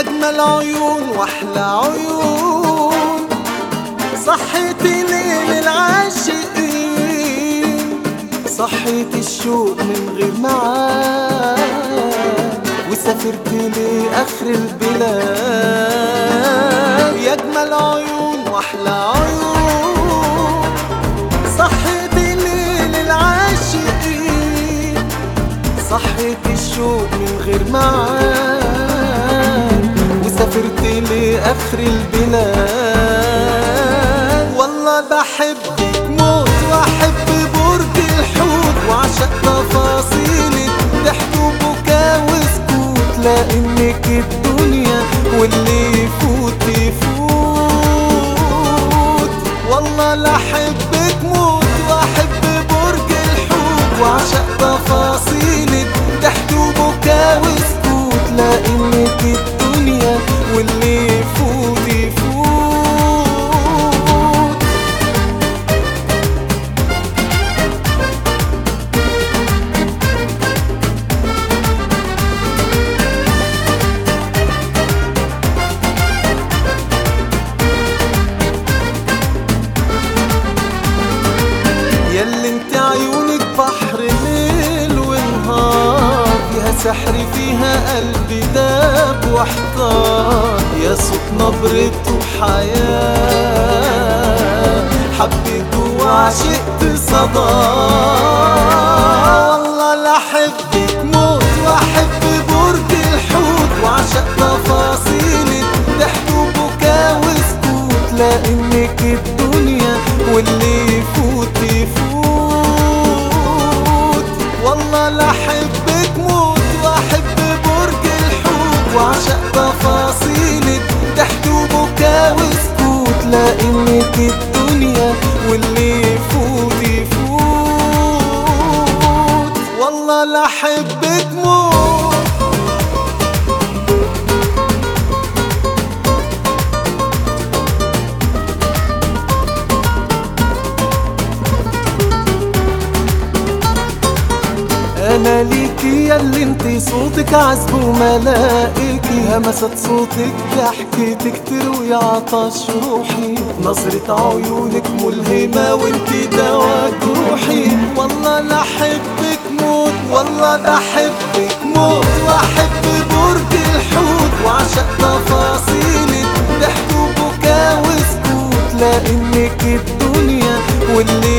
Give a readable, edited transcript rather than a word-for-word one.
أجمل عيون وأحلى عيون، صحيتي ليل العاشقين، صحيتي الشوق من غير معاد، وسافرت لآخر البلاد. يا أجمل عيون وأحلى عيون، صحيتي ليل العاشقين، صحيتي الشوق من غير معاد، وسافرت لآخر البلاد. والله بحبك موت وأحب برج الحوت، وعشق تفاصيلك ضحك وبكا وسكوت، لأنك الدنيا واللي يفوت يفوت. والله لأحبك موت وأحب برج الحوت، وعشق تفاصيلك ضحك وبكا وسكوت، لأنك الدنيا واللي يفوت يفوت. ياللي انت عيونك بحر ليل ونهار، فيها سحر فيها قلبي داب واحتار، يا صوت نبرته حياة، حبيته وعشقت صدى. والله لأحبك موت وأحب برج الحوت، وعشق تفاصيلك ضحك وبكا وسكوت، لأنك الدنيا واللي يفوت يفوت. والله لأحبك موت وأحب برج الحوت، وعشق تفاصيلك ضحك وبكا وسكوت، لأنك الدنيا واللي يفوت يفوت. والله لأحبك موت. أنا ليكي ياللي انتي صوتك عذب وملائكي، همسة صوتك ضحكتك تروي عطش روحي، نظرة عيونك ملهمة وانتي دوا جروحي. والله لأحبك موت، والله لأحبك موت وأحب برج الحوت، وعشق تفاصيلك ضحك وبكا وسكوت، لأنك الدنيا واللي